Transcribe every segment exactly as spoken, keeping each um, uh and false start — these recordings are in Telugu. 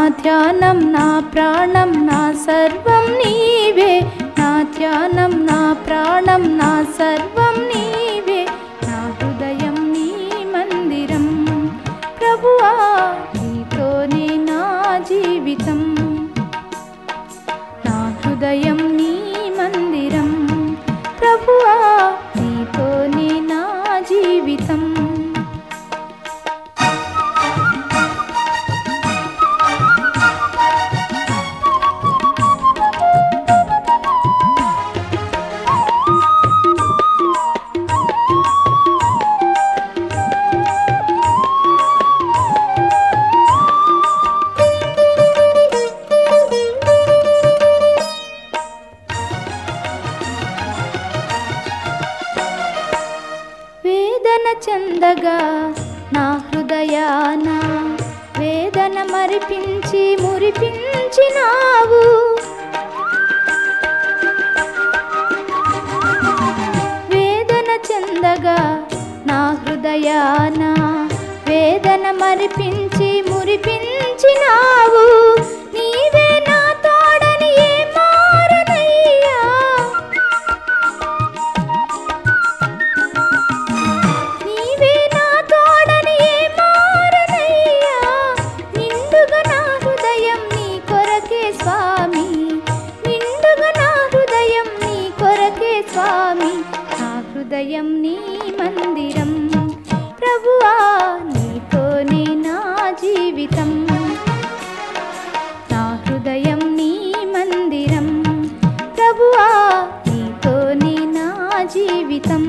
ధ్యానం నా ప్రాణం నా సర్వం నీవే, నా ధ్యానం నా ప్రాణం నా సర్వం నీవే, నా హృదయం నీ మందిరం ప్రభువా, నీతోనే నా జీవితం. నా హృదయం నీ మందిరం ప్రభువా, నీతోనే నా జీవితం. వేదన చెందగా నా హృదయాన వేదన మరిపించి మురిపించినావు. వేదన చెందగా నా హృదయాన వేదన మరిపించి మురిపించినావు. నీవే నా తోడని ఏ మారనయ్యా, నీవే నా తోడని ఏ మారనయ్యా, నిండుగా నా హృదయం నీ కొరకే స్వామి, నిండుగా నా హృదయం నీ కొరకే స్వామి, నా హృదయం నీ మందిరం ప్రభువా, నీతోనే నా జీవితం. నా హృదయం నీ మందిరం ప్రభువా, నీతోనే నా జీవితం.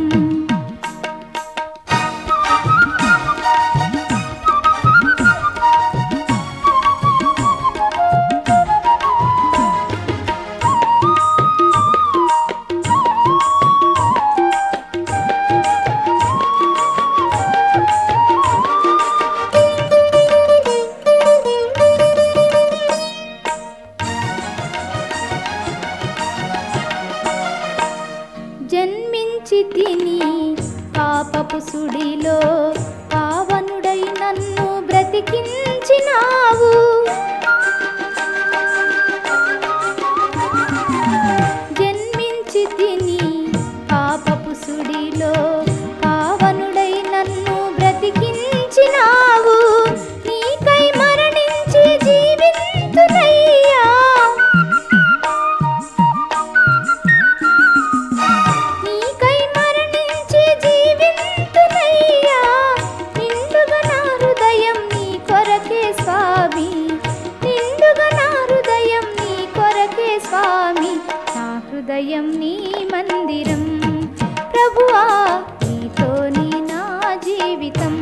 జన్మించి తిని పాపపు సుడిలో పావనుడై నన్ను బ్రతికించినావు. జన్మించి తిని పాపపు సుడిలో పావనుడై నన్ను బ్రతికించినావు. నీకై మరణించి జీవింతునయ్యా, నీకై మరణించి జీవింతునయ్యా, నిండుగా నా హృదయం నీ కొరకే స్వామి, నిండుగా నా హృదయం నీ కొరకే స్వామి, నా హృదయం నీ మందిరం ప్రభువా, నీతోనే నా జీవితం.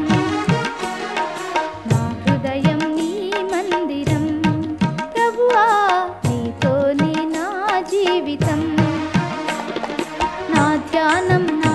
నా హృదయం నీ మందిరం ప్రభువా, నీతోనే నా జీవితం. నా ధ్యానం